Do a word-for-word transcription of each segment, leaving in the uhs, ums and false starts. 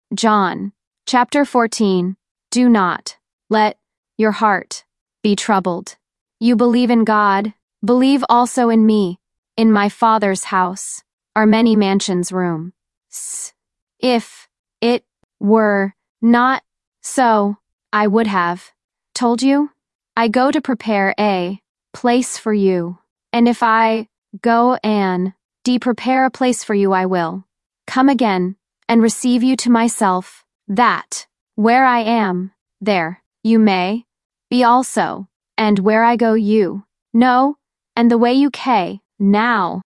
John, chapter fourteen. Do not let your heart be troubled. You believe in God, believe also in me. In my Father's house are many mansions room. If it were not so, I would have told you. I go to prepare a place for you. And if I go and de prepare a place for you, I will come again and receive you to myself, that where I am, there you may be also, and where I go you know, and the way you can now.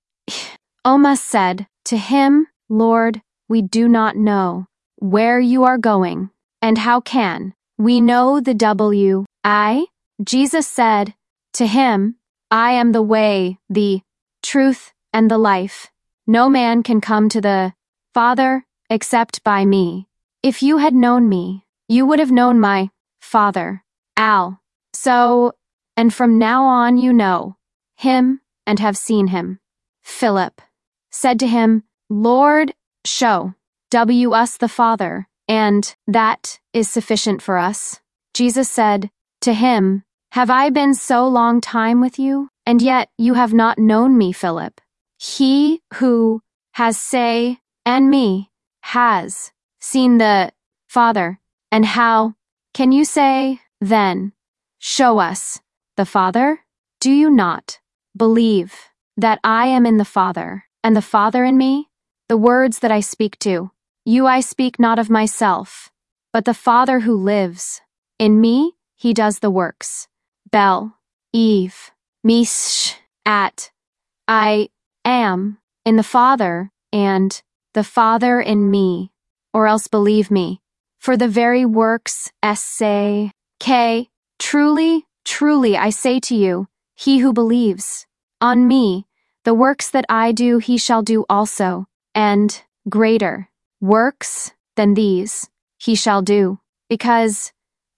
Thomas said to him, Lord, we do not know where you are going, and how can we know the W I? Jesus said to him, I am the way, the truth, and the life. No man can come to the Father except by me. If you had known me, you would have known my Father. Al. So, and from now on you know him and have seen him. Philip said to him, Lord, show W us the Father, and that is sufficient for us. Jesus said to him, Have I been so long time with you, and yet you have not known me, Philip? He who has say, and me, has seen the Father. And how can you say, then, show us the Father? Do you not believe that I am in the Father, and the Father in me? The words that I speak to you I speak not of myself, but the Father who lives in me, he does the works. Bel, Eve, Mish, at, I am in the Father, and the Father in me, or else believe me. For the very works, say, K, truly, truly I say to you, he who believes on me, the works that I do he shall do also, and greater works than these he shall do, because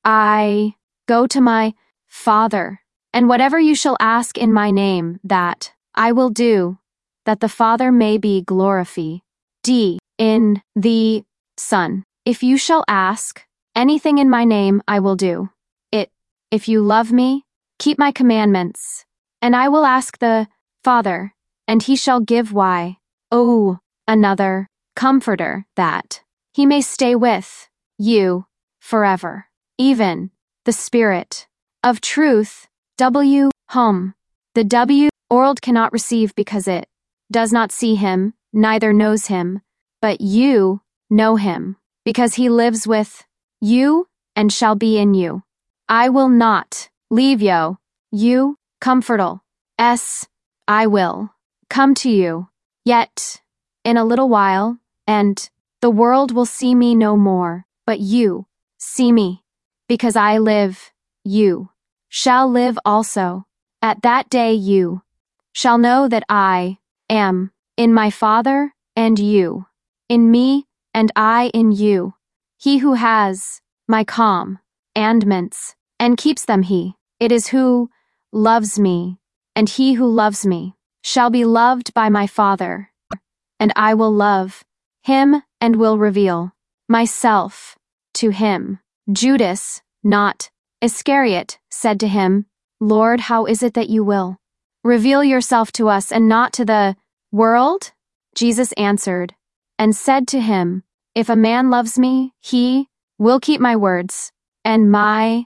I go to my Father, and whatever you shall ask in my name, that I will do, that the Father may be glorified D in the Son. If you shall ask anything in my name, I will do it. If you love me, keep my commandments, and I will ask the Father, and he shall give why, oh, another Comforter, that he may stay with you forever, even the Spirit of truth, W, whom the W world cannot receive because it does not see him, neither knows him, but you know him, because he lives with you and shall be in you. I will not leave you, you, comfortable. S, I will come to you, yet in a little while, and the world will see me no more, but you see me, because I live, you shall live also. At that day you shall know that I am in my Father, and you in me, and I in you. He who has my commandments and keeps them, he it is who loves me, and he who loves me shall be loved by my Father, and I will love him and will reveal myself to him. Judas, not Iscariot, said to him, Lord, how is it that you will reveal yourself to us and not to the world? Jesus answered and said to him, If a man loves me, he will keep my words, and my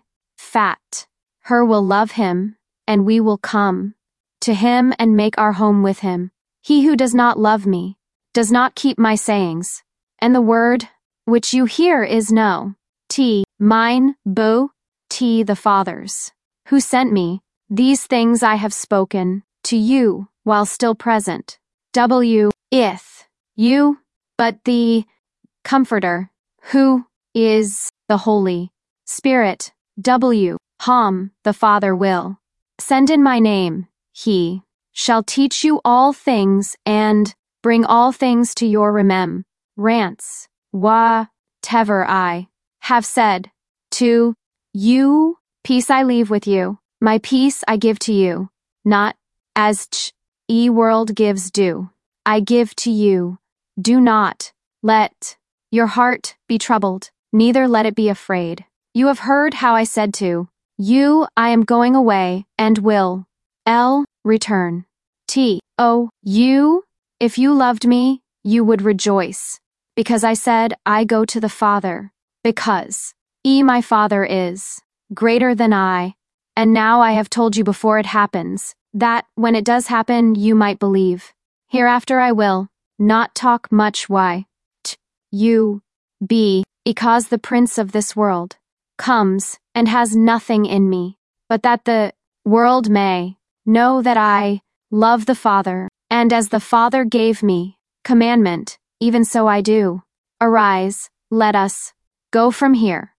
fat her will love him, and we will come to him and make our home with him. He who does not love me does not keep my sayings, and the word which you hear is no, T, mine, bo, T, the Father's, who sent me. These things I have spoken to you while still present. W, if you, but the Comforter, who is the Holy Spirit, W, whom the Father will send in my name, he shall teach you all things and bring all things to your remembrance, whatever I have said to you. Peace I leave with you, my peace I give to you, not as ch e world gives do, I give to you. Do not let your heart be troubled, neither let it be afraid. You have heard how I said to you, I am going away, and will L return. T O U If you loved me, you would rejoice, because I said, I go to the Father, because E my Father is greater than I, and now I have told you before it happens, that, when it does happen, you might believe. Hereafter I will not talk much why t you be, because the prince of this world comes and has nothing in me, but that the world may know that I love the Father, and as the Father gave me commandment, even so I do. Arise, let us go from here.